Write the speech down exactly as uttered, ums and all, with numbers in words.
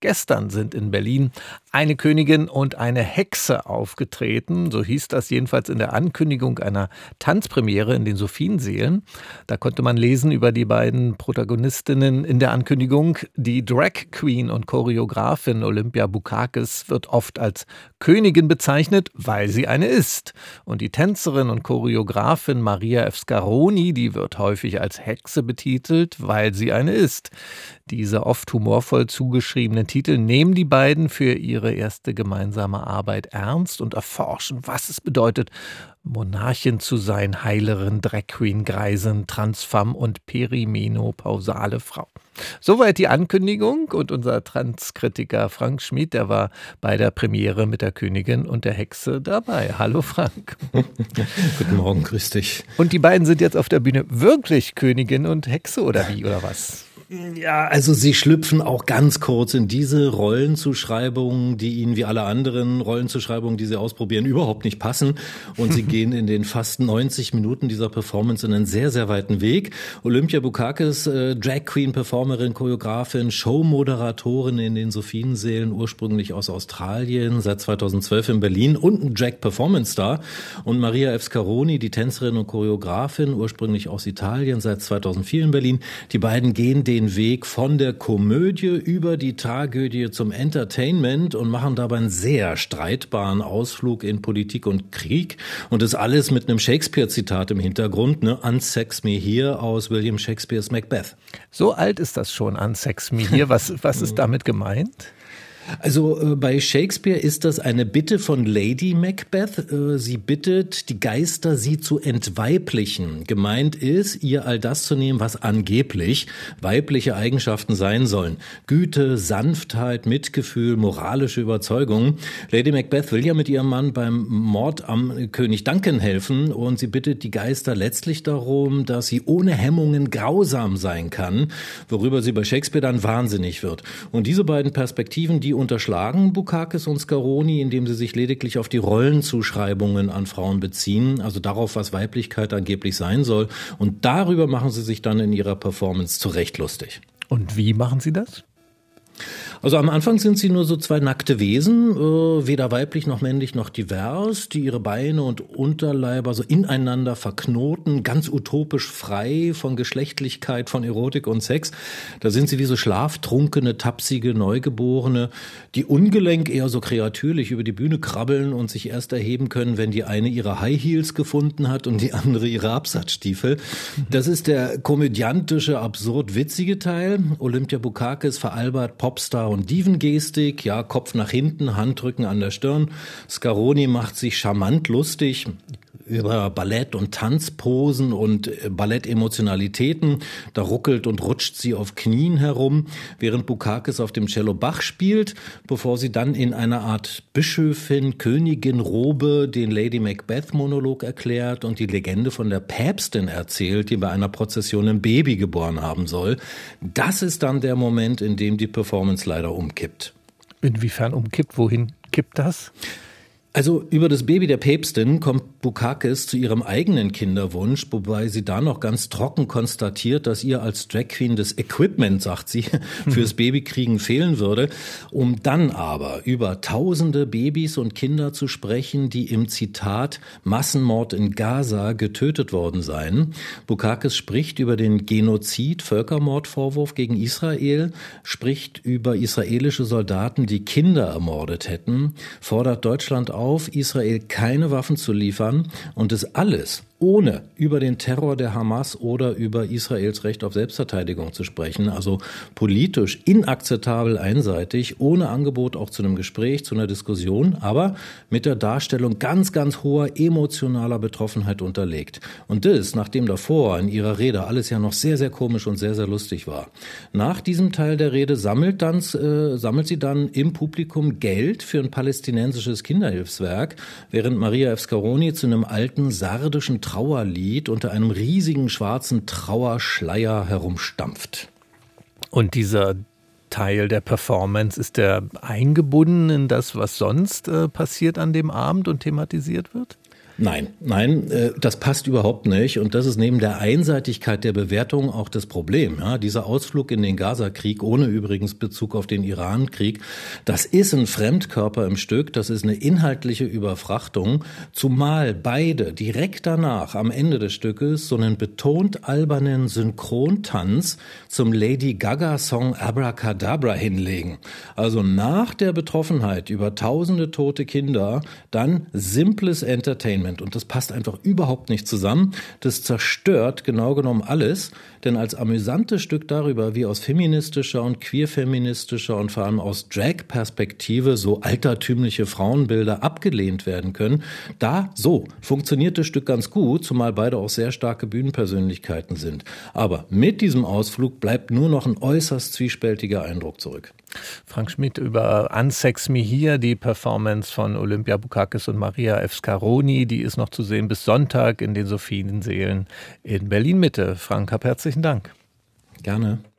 Gestern sind in Berlin eine Königin und eine Hexe aufgetreten. So hieß das jedenfalls in der Ankündigung einer Tanzpremiere in den Sophienseelen. Da konnte man lesen über die beiden Protagonistinnen in der Ankündigung. Die Drag Queen und Choreografin Olympia Bukakis wird oft als Königin bezeichnet, weil sie eine ist. Und die Tänzerin und Choreografin Maria Efskaroni, die wird häufig als Hexe betitelt, weil sie eine ist. Diese oft humorvoll zugeschriebenen Titel nehmen die beiden für ihre erste gemeinsame Arbeit ernst und erforschen, was es bedeutet, Monarchin zu sein, Heilerin, Drag Queen, Greisin, Transfemme und perimenopausale Frau. Soweit die Ankündigung, und unser Transkritiker Frank Schmid, der war bei der Premiere mit der Königin und der Hexe dabei. Hallo Frank. Guten Morgen, grüß dich. Und die beiden sind jetzt auf der Bühne wirklich Königin und Hexe oder wie, oder was? Ja, also sie schlüpfen auch ganz kurz in diese Rollenzuschreibungen, die ihnen wie alle anderen Rollenzuschreibungen, die sie ausprobieren, überhaupt nicht passen. Und sie gehen in den fast neunzig Minuten dieser Performance in einen sehr, sehr weiten Weg. Olympia Bukakis, äh, Drag Queen, Performerin, Choreografin, Showmoderatorin in den Sophienseelen, ursprünglich aus Australien, seit zweitausendzwölf in Berlin und ein Drag-Performance-Star. Und Maria Efskaroni, die Tänzerin und Choreografin, ursprünglich aus Italien, seit zweitausendvier in Berlin. Die beiden gehen den Weg von der Komödie über die Tragödie zum Entertainment und machen dabei einen sehr streitbaren Ausflug in Politik und Krieg. Und das alles mit einem Shakespeare-Zitat im Hintergrund, ne? Unsex me here aus William Shakespeares Macbeth. So alt ist das schon, Unsex me here. Was, was ist damit gemeint? Also äh, bei Shakespeare ist das eine Bitte von Lady Macbeth. Äh, sie bittet die Geister, sie zu entweiblichen. Gemeint ist, ihr all das zu nehmen, was angeblich weibliche Eigenschaften sein sollen. Güte, Sanftheit, Mitgefühl, moralische Überzeugung. Lady Macbeth will ja mit ihrem Mann beim Mord am König Duncan helfen und sie bittet die Geister letztlich darum, dass sie ohne Hemmungen grausam sein kann, worüber sie bei Shakespeare dann wahnsinnig wird. Und diese beiden Perspektiven, die unterschlagen Bukakis und Scaroni, indem sie sich lediglich auf die Rollenzuschreibungen an Frauen beziehen, also darauf, was Weiblichkeit angeblich sein soll. Und darüber machen sie sich dann in ihrer Performance zu Recht lustig. Und wie machen sie das? Also am Anfang sind sie nur so zwei nackte Wesen, äh, weder weiblich noch männlich noch divers, die ihre Beine und Unterleiber so ineinander verknoten, ganz utopisch frei von Geschlechtlichkeit, von Erotik und Sex. Da sind sie wie so schlaftrunkene, tapsige Neugeborene, die ungelenk eher so kreatürlich über die Bühne krabbeln und sich erst erheben können, wenn die eine ihre High Heels gefunden hat und die andere ihre Absatzstiefel. Das ist der komödiantische, absurd witzige Teil. Olympia Bukakis veralbert Popstar und Divengestik, ja, Kopf nach hinten, Handrücken an der Stirn. Scaroni macht sich charmant lustig über Ballett- und Tanzposen und Ballettemotionalitäten. Da ruckelt und rutscht sie auf Knien herum, während Bukakis auf dem Cello Bach spielt, bevor sie dann in einer Art Bischöfin, Königin-Robe den Lady Macbeth-Monolog erklärt und die Legende von der Päpstin erzählt, die bei einer Prozession ein Baby geboren haben soll. Das ist dann der Moment, in dem die Performance leider umkippt. Inwiefern umkippt? Wohin kippt das? Also über das Baby der Päpstin kommt Bukakis zu ihrem eigenen Kinderwunsch, wobei sie da noch ganz trocken konstatiert, dass ihr als Drag Queen das Equipment, sagt sie, fürs Babykriegen fehlen würde, um dann aber über tausende Babys und Kinder zu sprechen, die im Zitat Massenmord in Gaza getötet worden seien. Bukakis spricht über den Genozid, Völkermordvorwurf gegen Israel, spricht über israelische Soldaten, die Kinder ermordet hätten, fordert Deutschland auf, auf, Israel keine Waffen zu liefern und das alles ohne über den Terror der Hamas oder über Israels Recht auf Selbstverteidigung zu sprechen. Also politisch inakzeptabel einseitig, ohne Angebot auch zu einem Gespräch, zu einer Diskussion, aber mit der Darstellung ganz, ganz hoher emotionaler Betroffenheit unterlegt. Und das, nachdem davor in ihrer Rede alles ja noch sehr, sehr komisch und sehr, sehr lustig war. Nach diesem Teil der Rede sammelt, dann, äh, sammelt sie dann im Publikum Geld für ein palästinensisches Kinderhilfswerk, während Maria Efskaroni zu einem alten sardischen Trauerlied unter einem riesigen schwarzen Trauerschleier herumstampft. Und dieser Teil der Performance, ist der eingebunden in das, was sonst äh, passiert an dem Abend und thematisiert wird? Nein, nein, das passt überhaupt nicht. Und das ist neben der Einseitigkeit der Bewertung auch das Problem. Ja, dieser Ausflug in den Gaza-Krieg, ohne übrigens Bezug auf den Iran-Krieg, das ist ein Fremdkörper im Stück, das ist eine inhaltliche Überfrachtung, zumal beide direkt danach am Ende des Stückes so einen betont albernen Synchrontanz zum Lady Gaga-Song Abracadabra hinlegen. Also nach der Betroffenheit über tausende tote Kinder, dann simples Entertainment. Und das passt einfach überhaupt nicht zusammen. Das zerstört genau genommen alles. Denn als amüsantes Stück darüber, wie aus feministischer und queerfeministischer und vor allem aus Drag-Perspektive so altertümliche Frauenbilder abgelehnt werden können, da, so, funktioniert das Stück ganz gut, zumal beide auch sehr starke Bühnenpersönlichkeiten sind. Aber mit diesem Ausflug bleibt nur noch ein äußerst zwiespältiger Eindruck zurück. Frank Schmidt über Unsex Me Here, die Performance von Olympia Bukakis und Maria Efskaroni, die ist noch zu sehen bis Sonntag in den Sophienseelen in Berlin-Mitte. Frank, hab herzlichen Dank. Gerne.